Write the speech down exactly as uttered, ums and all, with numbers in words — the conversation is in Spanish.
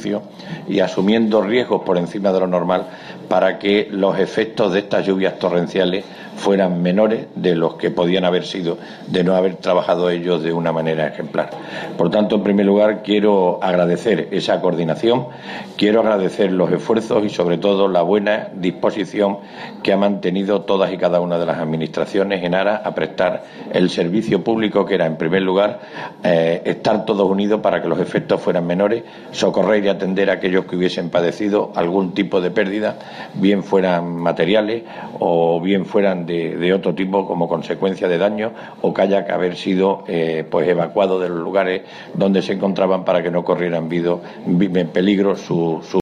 servicio y asumiendo riesgos por encima de lo normal para que los efectos de estas lluvias torrenciales fueran menores de los que podían haber sido de no haber trabajado ellos de una manera ejemplar. Por tanto, en primer lugar, quiero agradecer esa coordinación, quiero agradecer los esfuerzos y, sobre todo, la buena disposición que ha mantenido todas y cada una de las administraciones en aras a prestar el servicio público, que era, en primer lugar, eh, estar todos unidos para que los efectos fueran menores, socorrer y atender a aquellos que hubiesen padecido algún tipo de pérdida, bien fueran materiales o bien fueran de, de otro tipo como consecuencia de daño, o que haya que haber sido eh, pues evacuados de los lugares donde se encontraban para que no corrieran vido, en peligro su, su